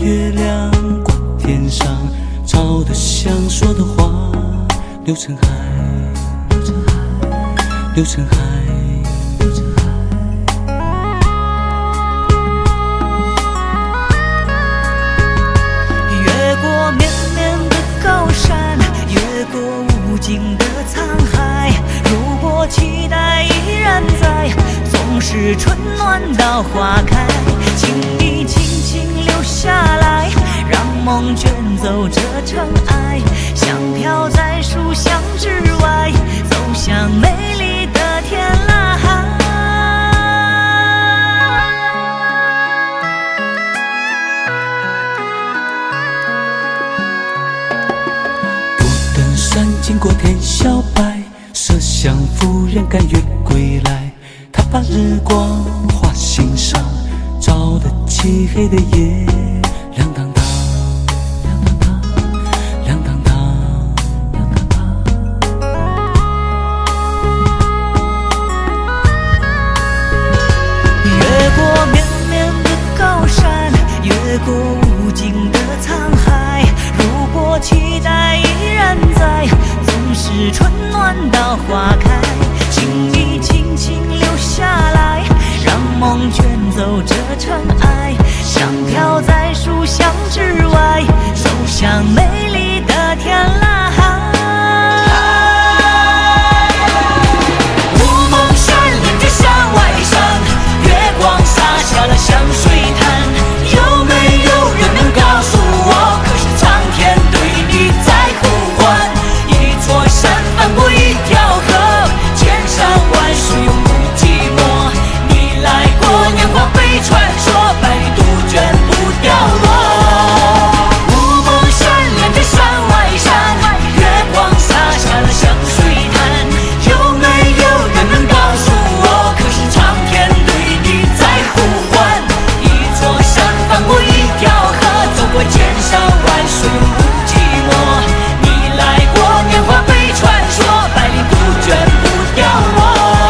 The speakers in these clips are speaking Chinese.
月亮挂天上，照得想说的话流成海，流成海。 越过绵绵的高山，越过无尽的沧海，如果期待依然在，总是春暖到花开，请你轻轻留下来，让梦卷走这尘埃，像飘在书香之外，走向美丽的天籁。 不等山经过天晓白，麝香夫人甘愿归来，她把日光画心上，照得漆黑的夜亮堂堂，亮堂堂，亮堂堂。 越过绵绵的高山，越过无尽的沧海，如果期待依然在，总是春暖到花开，请你轻轻留下来，让梦卷走这尘埃，像飘在书香之外，走向美丽的天籁。雾蒙山连着山外山，月光洒下了香水滩，有没有人能告诉我，可是苍天对你在呼唤？一座山翻过一条河，千山万水永不寂寞。你来过年华被传说，百里杜鹃不掉落。雾蒙山连着山外山，月光洒下了香水滩，有没有人能告诉我，可是苍天对你在呼唤？一座山翻过一条河，走过千山万水永不寂寞。你来过年华被传说，百里杜鹃不掉落。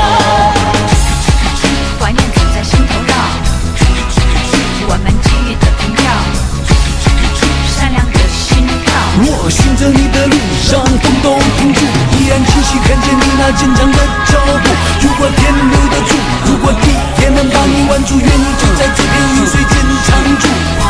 怀念总在心头绕，我们记忆的凭票，善良的心跳。 我寻着你的路上，风都停住，依然清晰看见你那坚强的脚步。如果天留得住，如果地也能把你挽住，愿你就在这片云水间常驻。